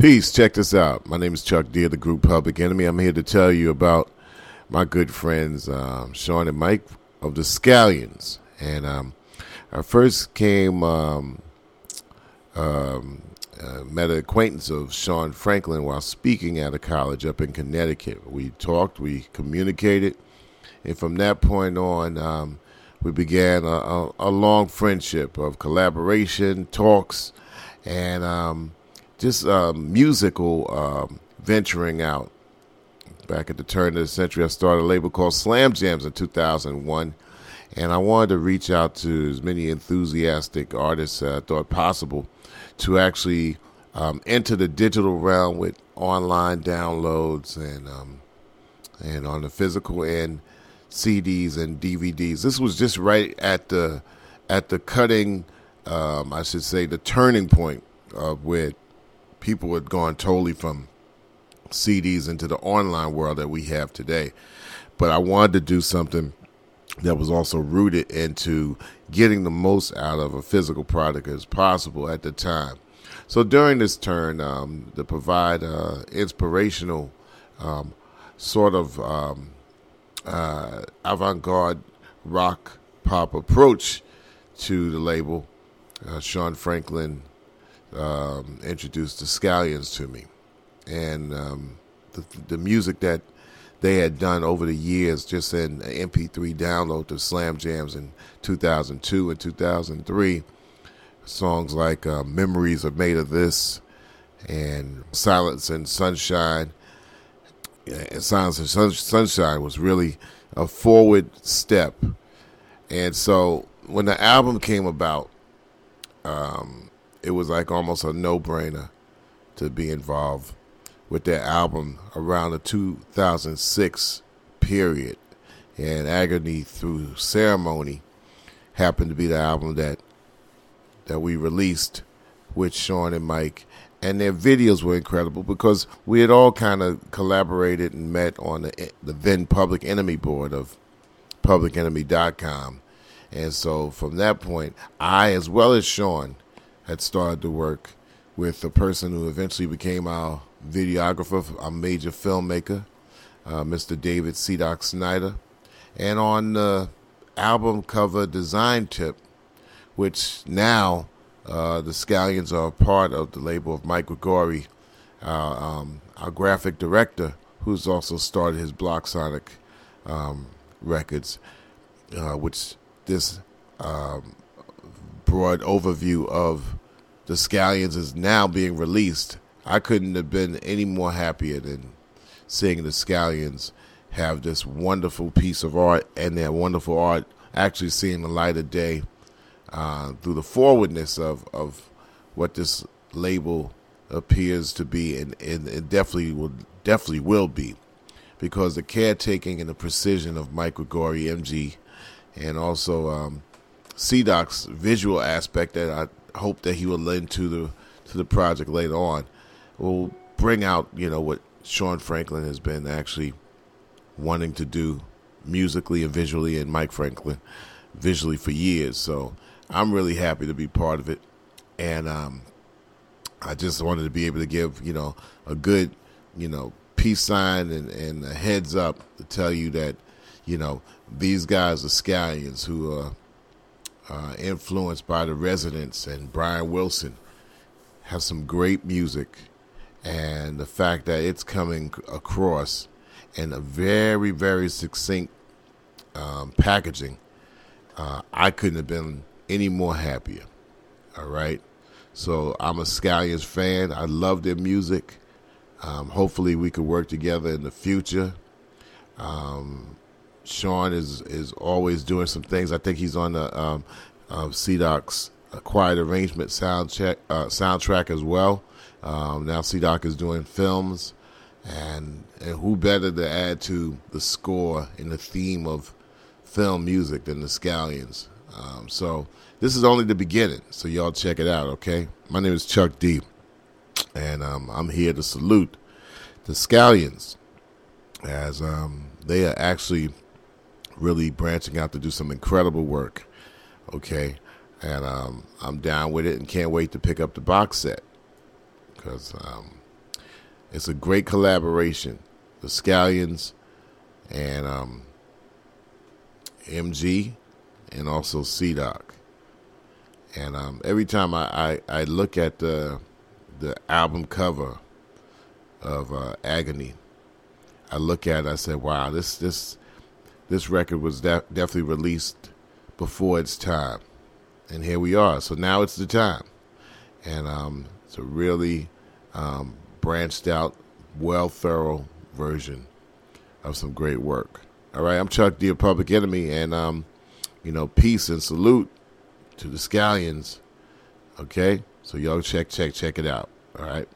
Peace. Check this out. My name is Chuck D of the group Public Enemy. I'm here to tell you about my good friends Sean and Mike of the Scallions. And I first came, met an acquaintance of Sean Franklin while speaking at a college up in Connecticut. We talked, we communicated, and from that point on, we began a long friendship of collaboration, talks, and just musical venturing out. Back at the turn of the century, I started a label called Slam Jams in 2001, and I wanted to reach out to as many enthusiastic artists as I thought possible to actually enter the digital realm with online downloads and on the physical end, CDs and DVDs. This was just right at the cutting, I should say, the turning point of where people had gone totally from CDs into the online world that we have today. But I wanted to do something that was also rooted into getting the most out of a physical product as possible at the time. So during this turn, to provide inspirational sort of avant-garde rock pop approach to the label, Sean Franklin introduced the Scallions to me, and the music that they had done over the years, just in MP3 download to Slam Jams in 2002 and 2003, songs like Memories Are Made of This and Silence and Sunshine. And Silence and Sunshine was really a forward step. And so when the album came about, it was like almost a no-brainer to be involved with that album around the 2006 period. And Agony Through Ceremony happened to be the album that we released with Sean and Mike. And their videos were incredible because we had all kind of collaborated and met on the then Public Enemy board of publicenemy.com. And so from that point, I, as well as Sean, had started to work with the person who eventually became our videographer, a major filmmaker, Mr. David C-Doc Snyder. And on the album cover design tip, which now the Scallions are a part of the label of Mike Grigori, our graphic director, who's also started his Block Sonic records, which this broad overview of the Scallions is now being released. I couldn't have been any more happier than seeing the Scallions have this wonderful piece of art, and their wonderful art actually seeing the light of day through the forwardness of what this label appears to be, and it definitely will be, because the caretaking and the precision of Mike Grigori, MG, and also C-Doc's visual aspect that I hope that he will lend to the project later on will bring out, what Sean Franklin has been actually wanting to do musically and visually, and Mike Franklin visually for years. So I'm really happy to be part of it, and I just wanted to be able to give a good peace sign and a heads up to tell you that these guys are Scallions who are influenced by the Residents and Brian Wilson, have some great music, and the fact that it's coming across in a very, very succinct packaging, I couldn't have been any more happier. All right, so I'm a Scallions fan. I love their music. Hopefully we could work together in the future. Sean is always doing some things. I think he's on the C-Doc's Quiet Arrangement soundtrack as well. Now C-Doc is doing films, and who better to add to the score and the theme of film music than the Scallions. So this is only the beginning, so y'all check it out, okay? My name is Chuck D, and I'm here to salute the Scallions as they are actually really branching out to do some incredible work, okay? And I'm down with it and can't wait to pick up the box set, because It's a great collaboration. The Scallions and MG and also C-Doc. And every time I look at the album cover of Agony, I look at it, I said, wow, this record was definitely released before its time. And here we are. So now it's the time. And it's a really branched out, thorough version of some great work. All right, I'm Chuck D of Public Enemy, and peace and salute to the Scallions. Okay, so y'all check it out. All right.